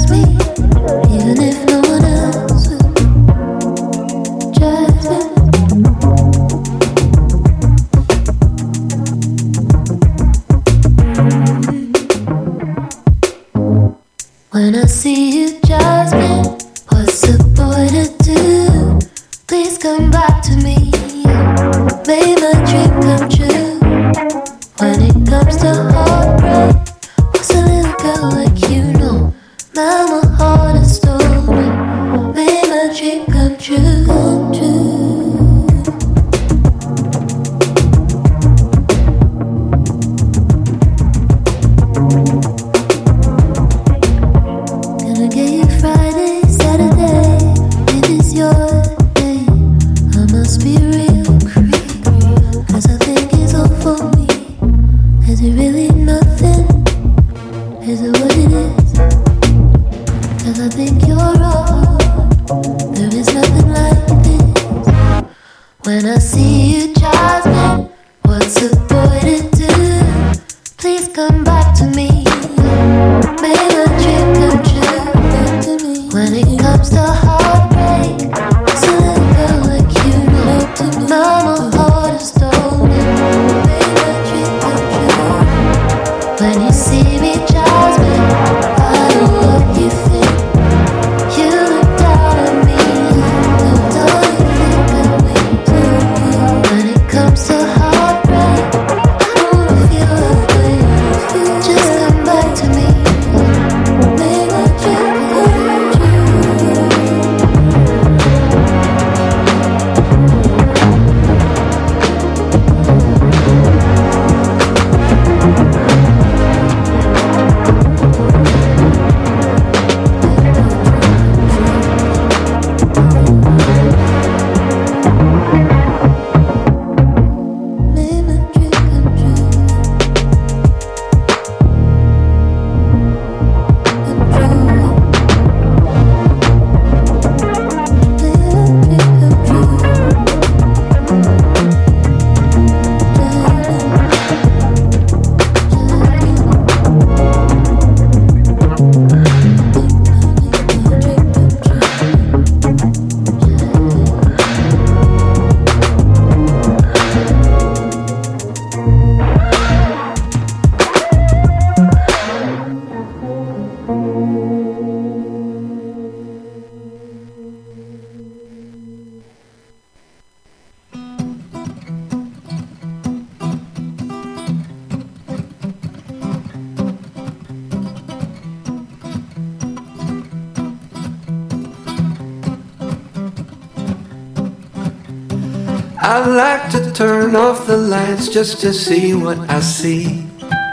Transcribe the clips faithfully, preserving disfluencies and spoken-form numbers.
I like to turn off the lights just to see what I see.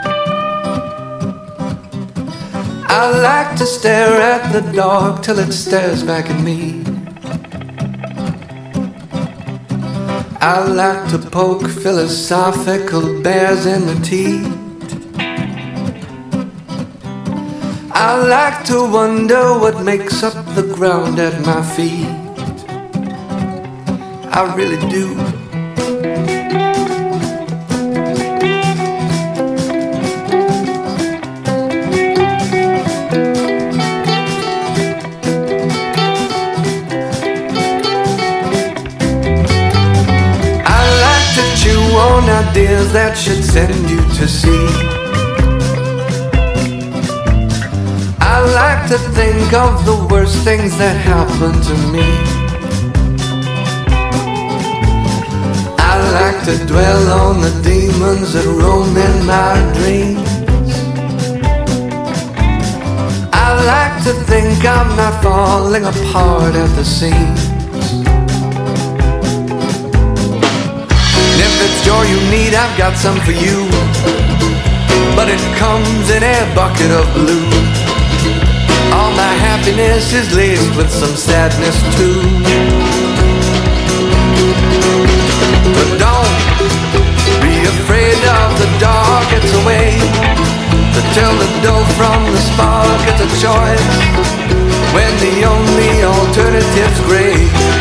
I like to stare at the dark till it stares back at me. I like to poke philosophical bears in the teeth. I like to wonder what makes up the ground at my feet. I really do. I like to chew on ideas that should send you to sea. I like to think of the worst things that happen to me. I like to dwell on the demons that roam in my dreams. I like to think I'm not falling apart at the seams. And if it's joy you need, I've got some for you, but it comes in a bucket of blue. All my happiness is laced with some sadness too. But don't be afraid of the dark, it's a way to tell the dough from the spark. It's a choice when the only alternative's gray.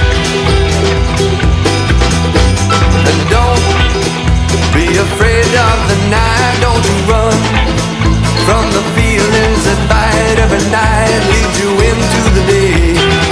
And don't be afraid of the night, don't you run from the feelings that bite every night, lead you into the day.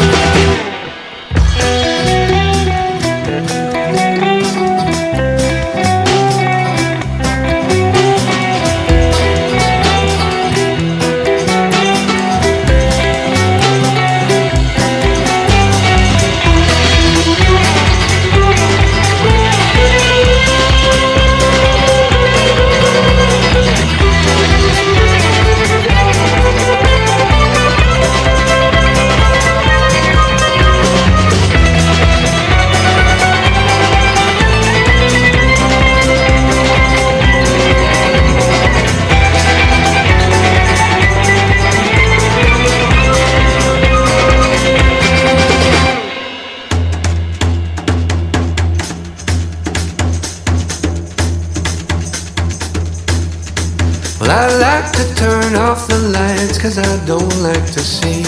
Well, I like to turn off the lights 'cause I don't like to see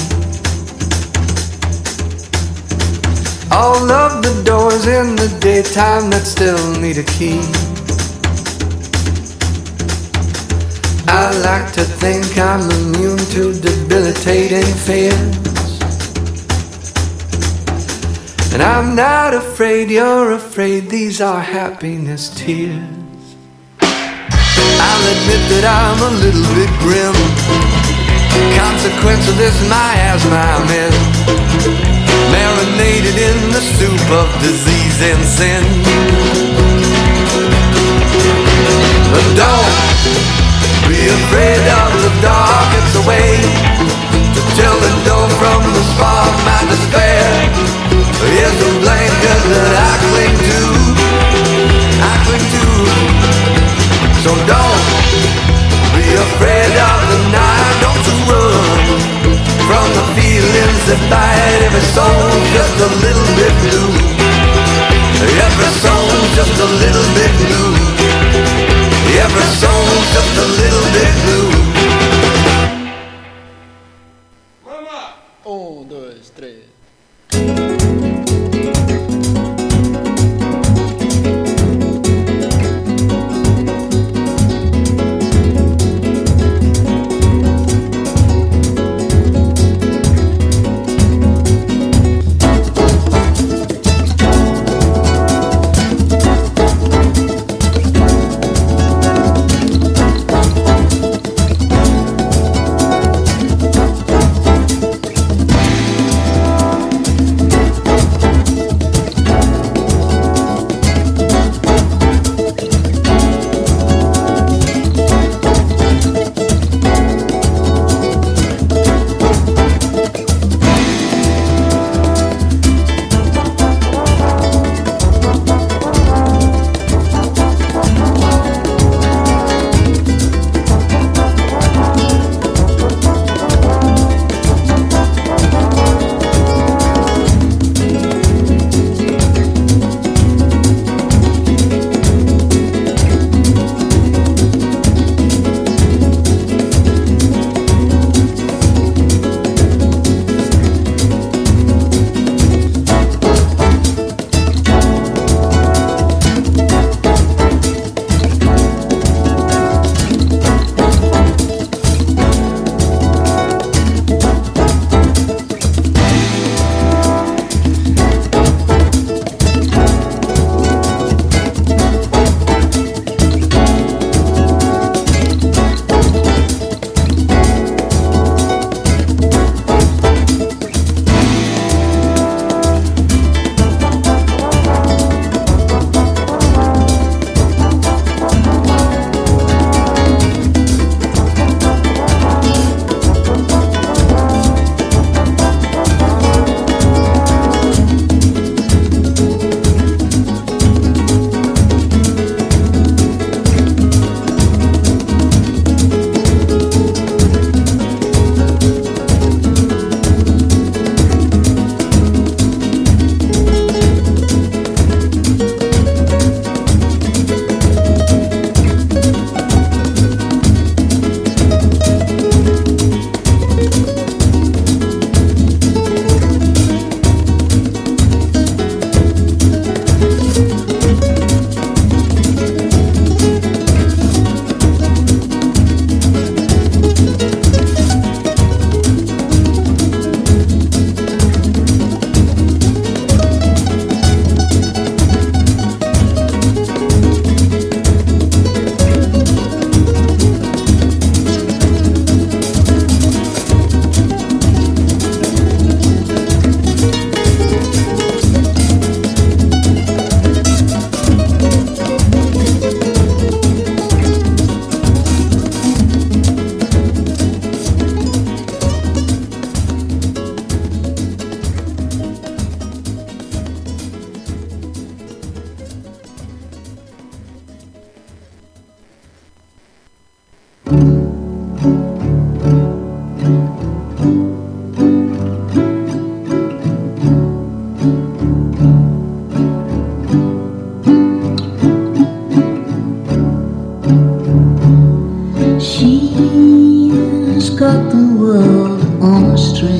all of the doors in the daytime that still need a key. I like to think I'm immune to debilitating fears, and I'm not afraid you're afraid. These are happiness tears. I'll admit that I'm a little bit grim. Consequence of this, my asthma I'm in, marinated in the soup of disease and sin. But don't be afraid of the dark. It's a way to tell the door from the spark. My despair is a blanket that I cling to. I cling to. So don't be afraid of the night. Don't you run from the feelings that bite. Every soul's just a little bit blue. Every soul's just a little bit blue. Every soul's just a little bit blue. Vamos lá! Um, dois, três.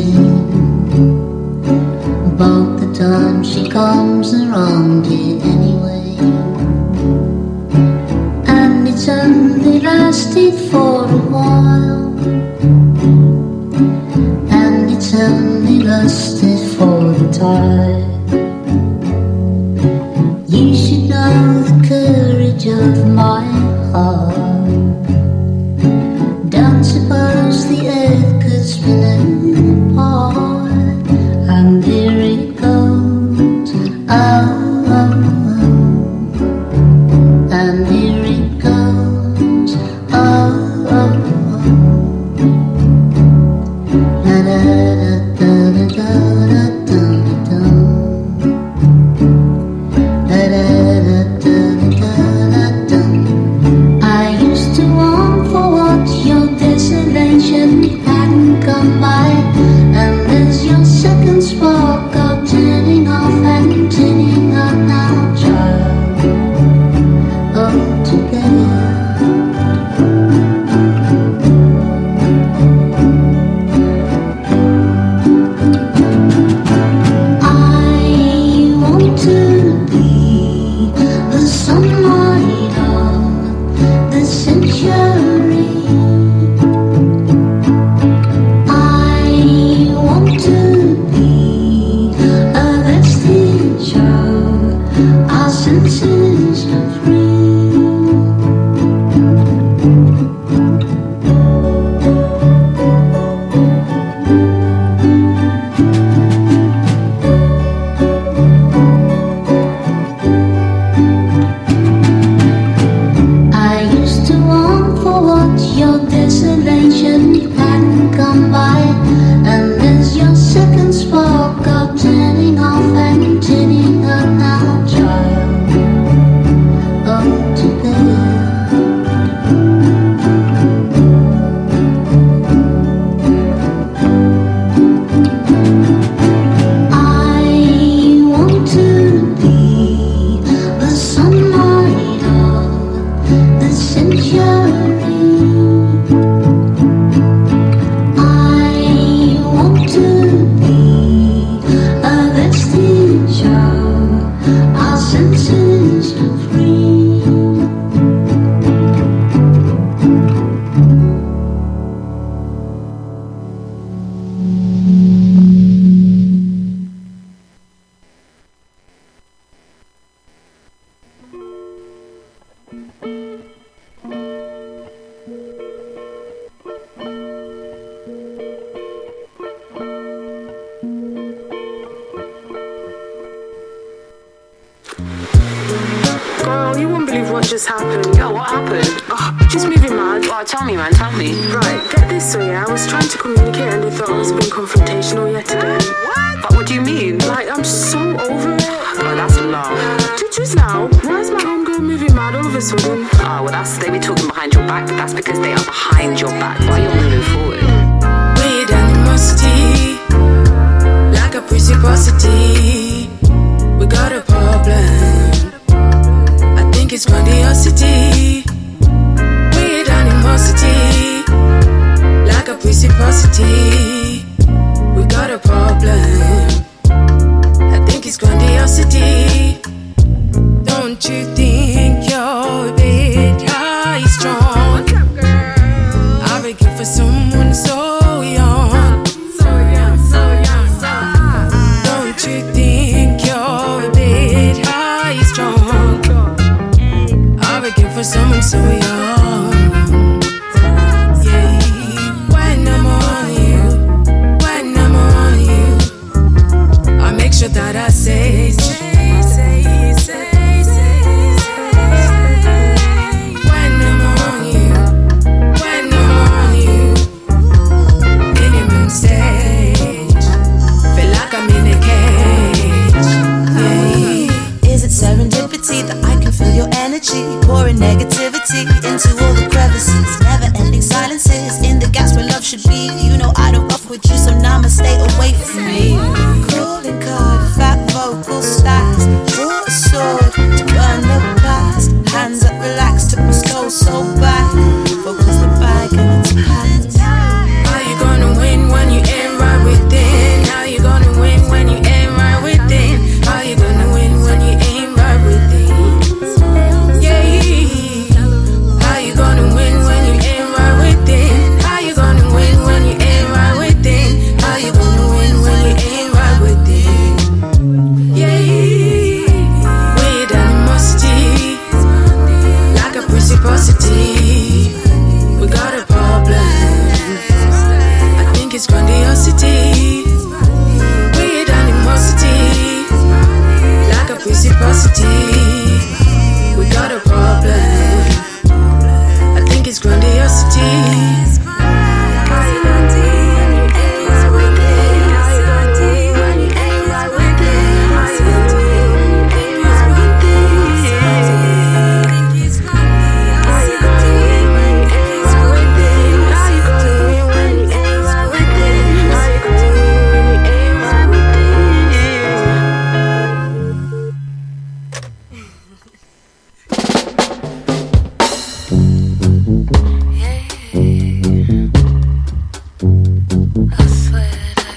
Both the time she comes around here anyway. And it's only lasted for a while. And it's only lasted for a time. You should know the courage of my heart. Don't suppose the earth could spin apart. And here it goes, oh, oh, oh. And here it goes, oh, oh, oh. Da da da da da da da da. Da da da da da da. I used to want for what your desolation hadn't come by. And there's your second spark of turning off and turning up now, child. Oh, together. I want to be the sunlight of the century. I want to be a vestige of our senses are free. I used to want for what your desolation hadn't come by. And there's your second spark of turning off and turning up now, child. Oh, together. I want to be the sunlight of the century. I want to be a vestige of our senses are free. Girl, you won't believe what just happened. Yo, what happened? Oh, just moving mad. Oh, tell me, man, tell me. Right, get this way, yeah? I was trying to communicate and they thought I was being confrontational yet again. What? But what do you mean? Like, I'm so over it. Oh, that's love. Just, just now, why is my homegirl moving mad all of a sudden? Oh, well, that's, they be talking behind your back, but that's because they are behind your back while you're moving forward. Weird animosity, like a precipiosity. We got a problem. I think it's grandiosity. Weird animosity, like a precipiosity. We got a problem. I think it's grandiosity. Don't you think you're a bit high strong? What's up, girl? I've been looking for someone so young. So young, so young, so young. Don't you think you're a bit high strong? I'm looking for someone so young. Yeah. When I'm on you, when I'm on you, I make sure that I say, say, say, say, say, say. When I'm on you, when I'm on you, minimum stage, feel like I'm in a cage. Yeah. Is it serendipity that I can feel your energy, pouring negativity into all the crevices, never-ending silences in the gaps where love should be? You know I don't rough with you, so now I'ma stay away from me. Calling card, fat vocal stacks, draw a sword to burn the past. Hands up, relax, took my soul so back. Focus the bag and it's packed. How you gonna win when you ain't right with it?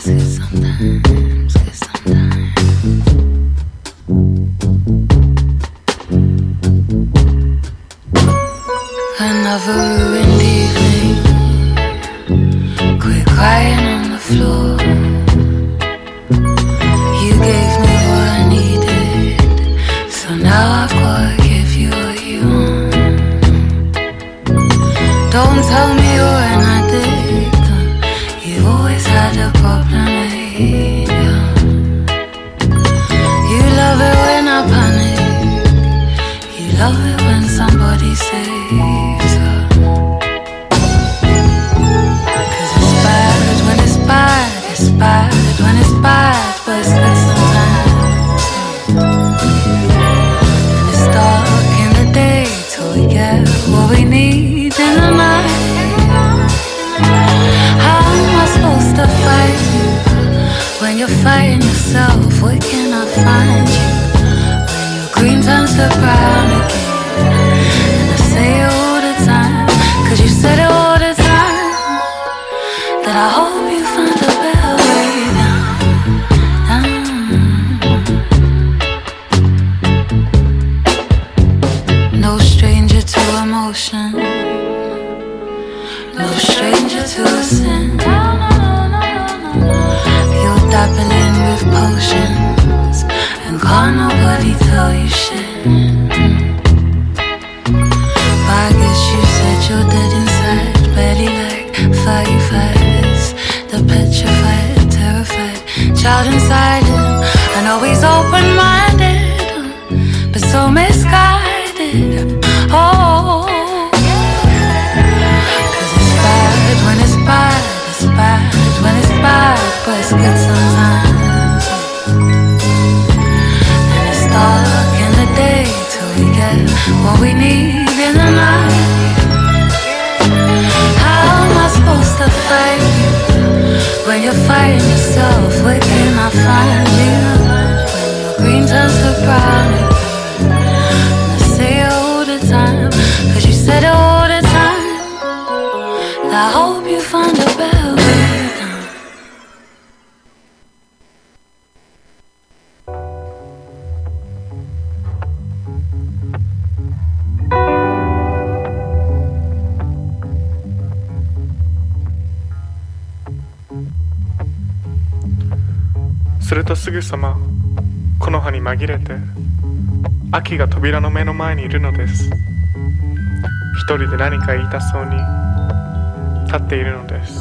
するとすぐさま木の葉に紛れて秋が扉の目の前にいるのです。一人で何か言いたそうに立っているのです。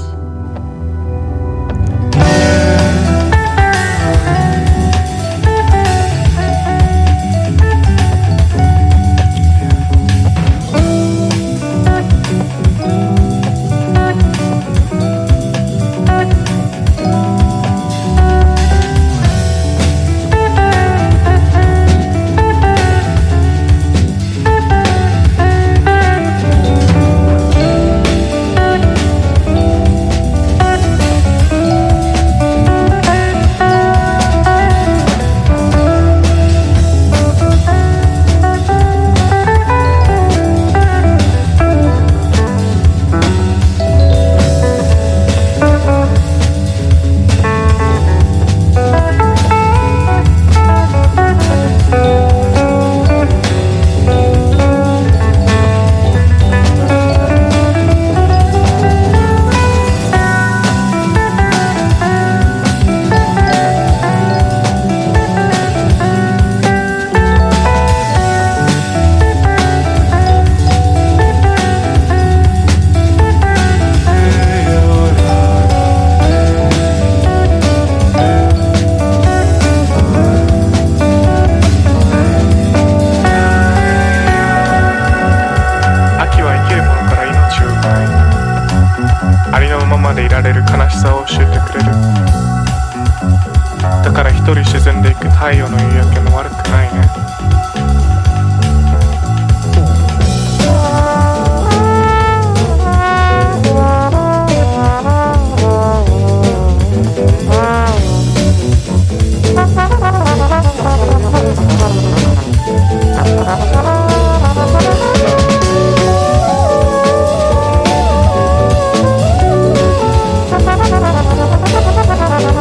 太陽の夕焼けも悪くないね。 Thank you.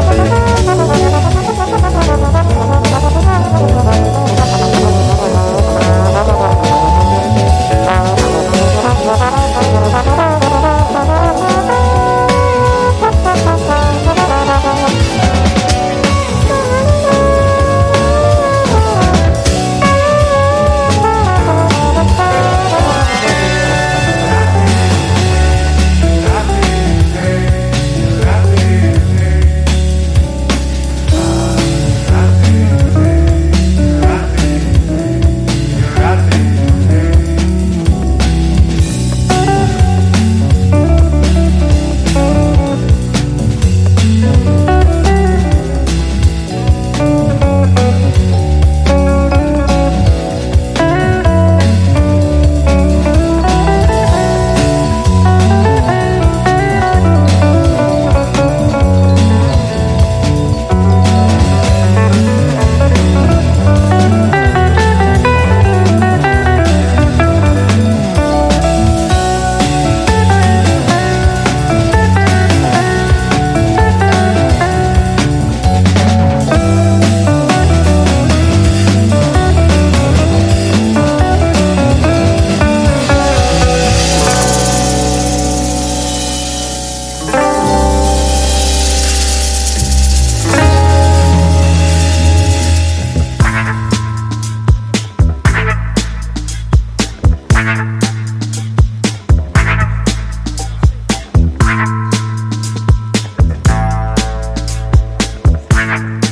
Bye.